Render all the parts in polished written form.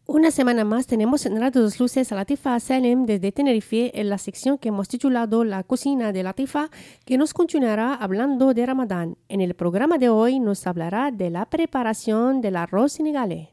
Una semana más tenemos en Radio Dos Luces a Latifa Salem desde Tenerife en la sección que hemos titulado La cocina de Latifa, que nos continuará hablando de Ramadán. En el programa de hoy nos hablará de la preparación del arroz senegalés.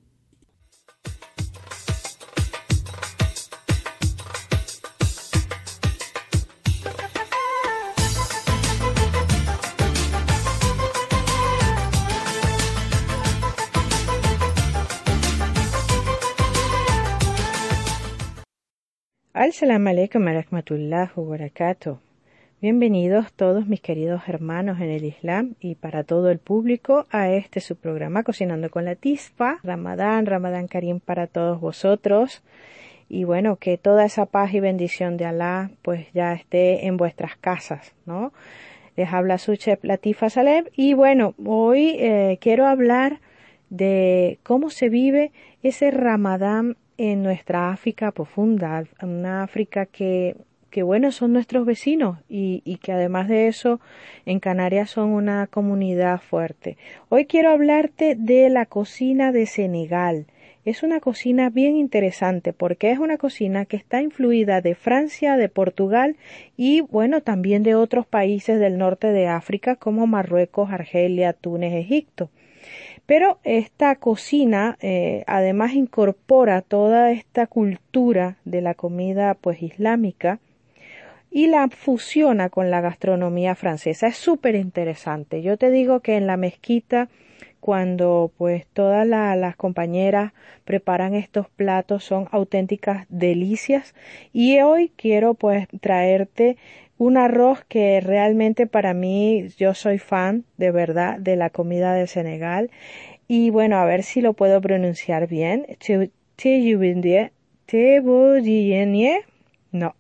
As-salamu alaykum wa rahmatullahi wa barakatuh. Bienvenidos todos mis queridos hermanos en el Islam y para todo el público a este su programa Cocinando con Latifa. Ramadán Karim para todos vosotros. Y bueno, que toda esa paz y bendición de Alá pues ya esté en vuestras casas, ¿no? Les habla su chef Latifa Salem y bueno, hoy quiero hablar de cómo se vive ese Ramadán en nuestra África profunda, una África que bueno, son nuestros vecinos y que además de eso en Canarias son una comunidad fuerte. Hoy quiero hablarte de la cocina de Senegal. Es una cocina bien interesante porque es una cocina que está influida de Francia, de Portugal y bueno, también de otros países del norte de África como Marruecos, Argelia, Túnez, Egipto. Pero esta cocina además incorpora toda esta cultura de la comida pues islámica y la fusiona con la gastronomía francesa. Es súper interesante. Yo te digo que en la mezquita cuando pues todas las compañeras preparan estos platos son auténticas delicias y hoy quiero pues traerte un arroz que realmente para mí, yo soy fan de verdad de la comida de Senegal y bueno, a ver si lo puedo pronunciar bien. No.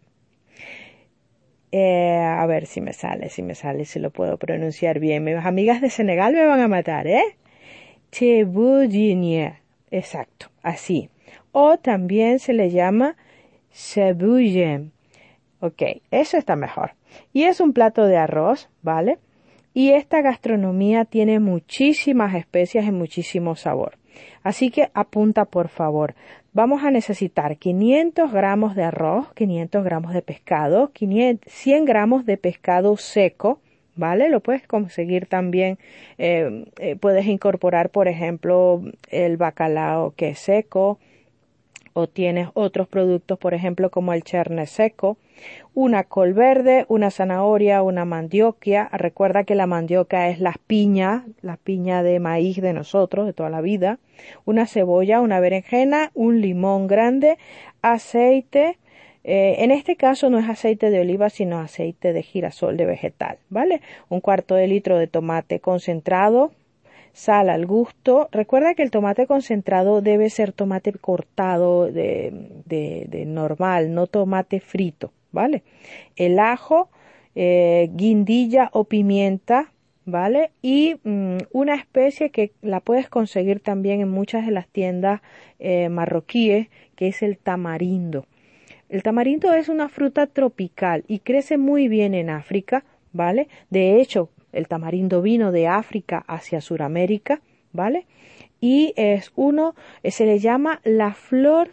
A ver si me sale, si lo puedo pronunciar bien. Mis amigas de Senegal me van a matar, Cheboudinie, exacto, así. O también se le llama Seboujem. Ok, eso está mejor. Y es un plato de arroz, ¿vale? Y esta gastronomía tiene muchísimas especias y muchísimo sabor. Así que apunta por favor. Vamos a necesitar 500 gramos de arroz, 500 gramos de pescado, 100 gramos de pescado seco, ¿vale? Lo puedes conseguir también, puedes incorporar, por ejemplo, el bacalao que es seco, o tienes otros productos, por ejemplo, como el cherne seco, una col verde, una zanahoria, una mandioca. Recuerda que la mandioca es la piña de maíz de nosotros, de toda la vida, una cebolla, una berenjena, un limón grande, aceite. En este caso no es aceite de oliva, sino aceite de girasol de vegetal, ¿vale? Un cuarto de litro de tomate concentrado, sal al gusto. Recuerda que el tomate concentrado debe ser tomate cortado de normal, no tomate frito, ¿vale? El ajo, guindilla o pimienta, ¿vale? Y una especie que la puedes conseguir también en muchas de las tiendas marroquíes, que es el tamarindo. El tamarindo es una fruta tropical y crece muy bien en África, ¿vale? De hecho, el tamarindo vino de África hacia Sudamérica, ¿vale? Y se le llama la flor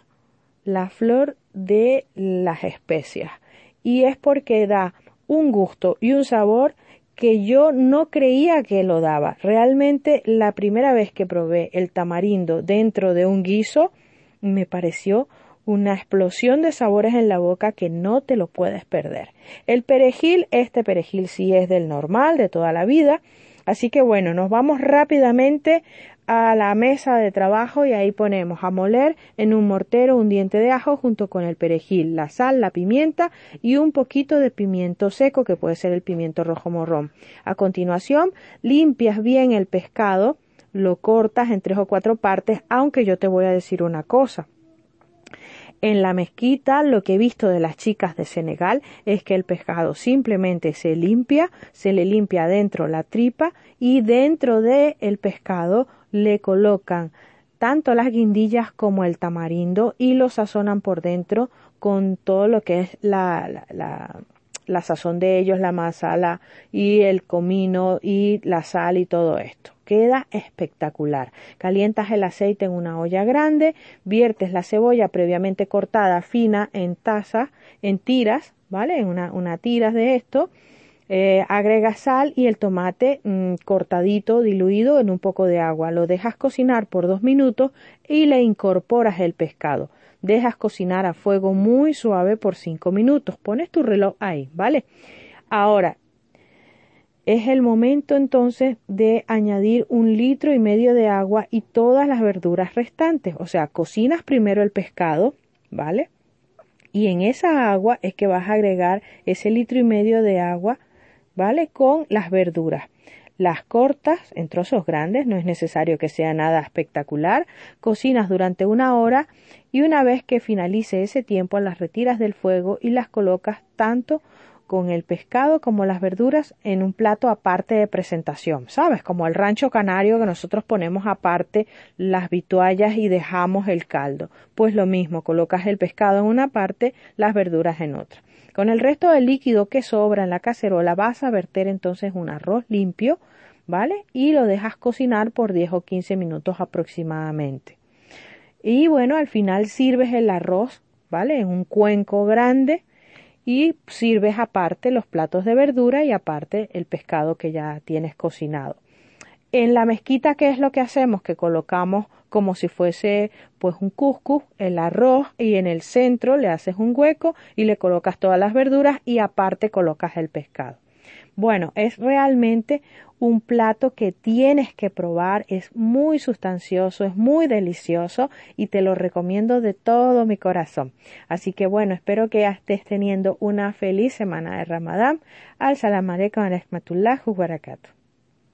de las especias. Y es porque da un gusto y un sabor que yo no creía que lo daba. Realmente la primera vez que probé el tamarindo dentro de un guiso, me pareció una explosión de sabores en la boca que no te lo puedes perder. El perejil, este perejil sí es del normal, de toda la vida. Así que bueno, nos vamos rápidamente a la mesa de trabajo y ahí ponemos a moler en un mortero un diente de ajo junto con el perejil, la sal, la pimienta y un poquito de pimiento seco que puede ser el pimiento rojo morrón. A continuación, limpias bien el pescado, lo cortas en 3 o 4 partes, aunque yo te voy a decir una cosa. En la mezquita lo que he visto de las chicas de Senegal es que el pescado simplemente se le limpia dentro la tripa y dentro del pescado le colocan tanto las guindillas como el tamarindo y lo sazonan por dentro con todo lo que es la sazón de ellos, la masala y el comino y la sal y todo esto, queda espectacular. Calientas el aceite en una olla grande, viertes la cebolla previamente cortada fina en tiras, ¿vale? En una tiras de esto. Agregas sal y el tomate cortadito, diluido en un poco de agua. Lo dejas cocinar por 2 minutos y le incorporas el pescado. Dejas cocinar a fuego muy suave por 5 minutos. Pones tu reloj ahí, ¿vale? Ahora, es el momento entonces de añadir 1,5 litros de agua y todas las verduras restantes. O sea, cocinas primero el pescado, ¿vale? Y en esa agua es que vas a agregar ese 1,5 litros de agua, ¿vale? Con las verduras. Las cortas en trozos grandes, no es necesario que sea nada espectacular. Cocinas durante 1 hora y una vez que finalice ese tiempo las retiras del fuego y las colocas tanto con el pescado como las verduras en un plato aparte de presentación, ¿sabes? Como el rancho canario que nosotros ponemos aparte las vituallas y dejamos el caldo. Pues lo mismo, colocas el pescado en una parte, las verduras en otra. Con el resto del líquido que sobra en la cacerola vas a verter entonces un arroz limpio, ¿vale? Y lo dejas cocinar por 10 o 15 minutos aproximadamente. Y bueno, al final sirves el arroz, ¿vale? En un cuenco grande y sirves aparte los platos de verdura y aparte el pescado que ya tienes cocinado. En la mezquita, ¿qué es lo que hacemos? Que colocamos como si fuese pues un cuscús, el arroz y en el centro le haces un hueco y le colocas todas las verduras y aparte colocas el pescado. Bueno, es realmente un plato que tienes que probar, es muy sustancioso, es muy delicioso y te lo recomiendo de todo mi corazón. Así que bueno, espero que estés teniendo una feliz semana de Ramadán. Al-Salam Aleikum wa Rahmatullahi wa Barakatuh.